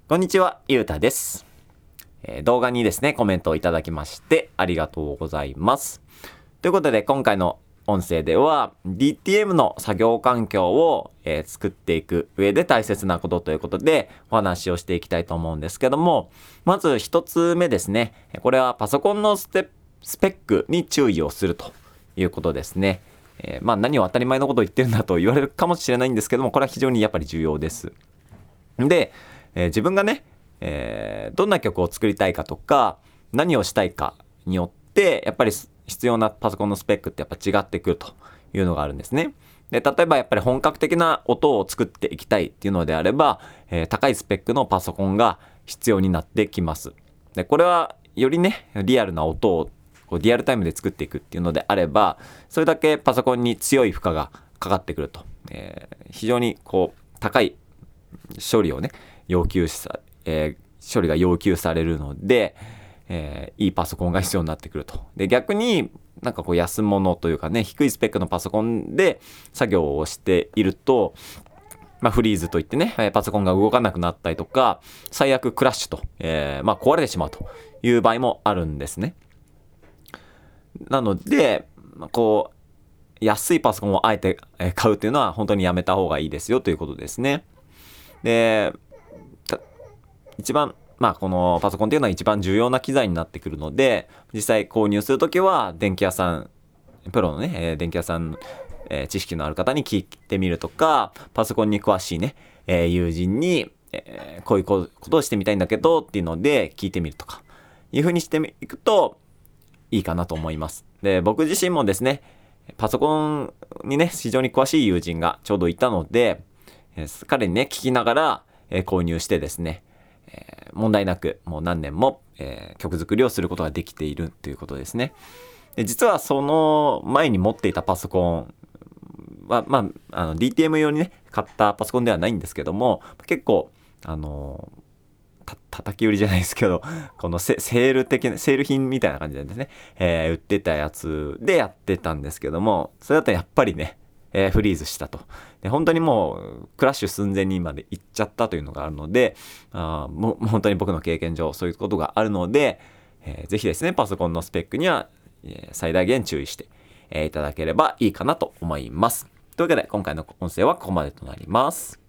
こんにちは、ゆうたです。動画にですね、コメントをいただきましてありがとうございます。ということで今回の音声では DTM の作業環境を、作っていく上で大切なことということでお話をしていきたいと思うんですけども、まず一つ目ですね。これはパソコンのスペックに注意をするということですね。何を当たり前のことを言ってるんだと言われるかもしれないんですけども、これは非常にやっぱり重要です。で、自分がね、どんな曲を作りたいかとか何をしたいかによってやっぱり必要なパソコンのスペックってやっぱ違ってくるというのがあるんですね。で、例えばやっぱり本格的な音を作っていきたいっていうのであれば、高いスペックのパソコンが必要になってきます。で、これはよりねリアルな音をリアルタイムで作っていくっていうのであれば、それだけパソコンに強い負荷がかかってくると、非常に高い処理をね処理が要求されるので、いいパソコンが必要になってくると。で、逆に安物というかね、低いスペックのパソコンで作業をしていると、フリーズといってね、パソコンが動かなくなったりとか、最悪クラッシュと、壊れてしまうという場合もあるんですね。なので、安いパソコンをあえて買うというのは本当にやめた方がいいですよということですね。で、一番このパソコンっていうのは一番重要な機材になってくるので、実際購入するときは電気屋さん、プロのね、電気屋さん、知識のある方に聞いてみるとか、パソコンに詳しいね、友人に、こういうことをしてみたいんだけどっていうので聞いてみるとかいう風にしていくといいかなと思います。で、僕自身もですね、パソコンにね非常に詳しい友人がちょうどいたので、彼にね聞きながら、購入してですね、問題なくもう何年も、曲作りをすることができているということですね。で、実はその前に持っていたパソコンはDTM 用にね買ったパソコンではないんですけども、結構叩き売りじゃないですけど、このセール品みたいな感じでですね、売ってたやつでやってたんですけども、それだとやっぱりね、フリーズしたと。で、本当にもうクラッシュ寸前にまで行っちゃったというのがあるので、もう本当に僕の経験上そういうことがあるので、ぜひですねパソコンのスペックには、最大限注意して、いただければいいかなと思います。というわけで今回の音声はここまでとなります。